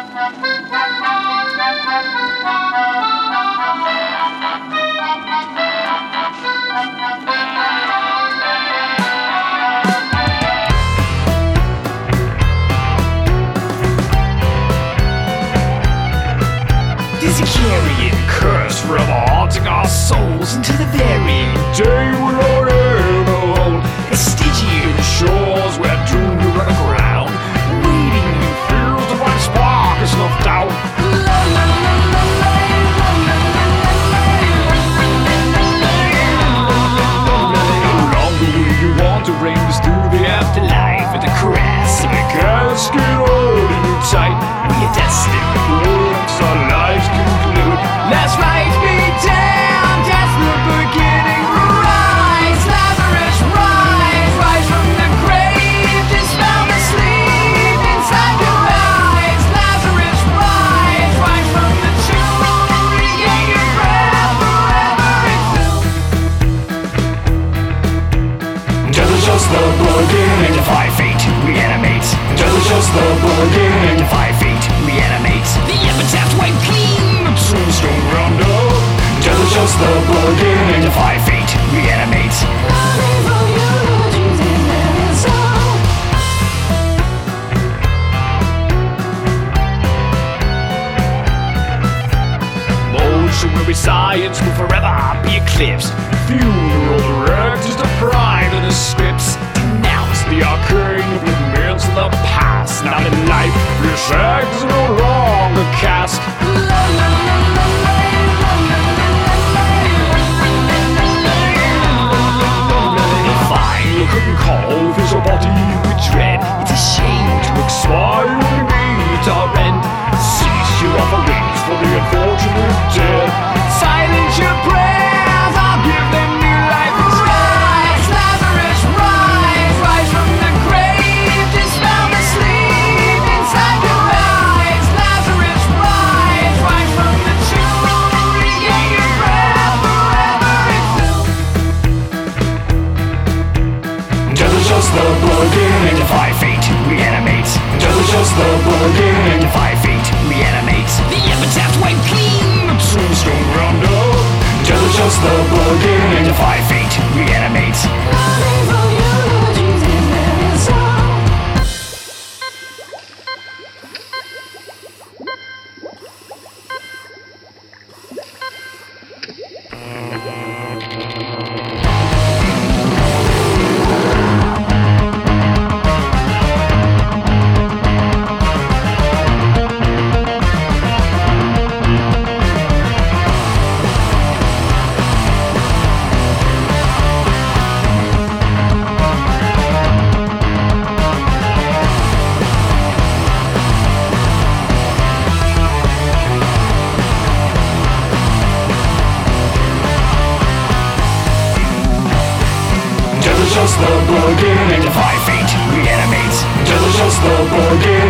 Dizzy carrying curse forever haunting our souls into the very day we are ever old. It's Stygian shores where doomed to run aground, waiting in fields to find spark is snuffed out. No longer will you want to bring us through the afterlife with the caress of a casket holding you tight. We are destined once our lives conclude. Let's rise me down, that's the beginning. Rise, Lazarus, rise, rise from the grave. Dispel the sleep inside your eyes. Lazarus, rise, rise from the tomb. Regain your breath forever and through. Death is just the beginning. Defy fate, reanimate. Death is just the beginning. Defy fate, reanimate. The epitaph wipe clean, the tombstone round up. Death is just the beginning. Defy fate, reanimate. Motion will be science, will forever be eclipsed. Funeral direct is the pride of the scripts. Denounce the arcane of the myths of the past. Now in life, this act is no longer cast. Fine, you couldn't call this your body with dread. It's a shame to expire when we meet our end. Cease your offerings for the unfortunate dead. Silence your prayers, I'll give them new life. Rise, Lazarus, rise, rise from the grave. Dispel the sleep inside your eyes. Lazarus, rise, rise from the tomb. Regain your breath forever and through. Death is just the beginning. Defy fate, reanimate. Death is just the beginning. Defy fate, reanimate. The epitaph wipe clean, the tombstone round up. Death is just the beginning. Defy fate, reanimate. Death is just the beginning. Defy fate, reanimate. Death is just the beginning.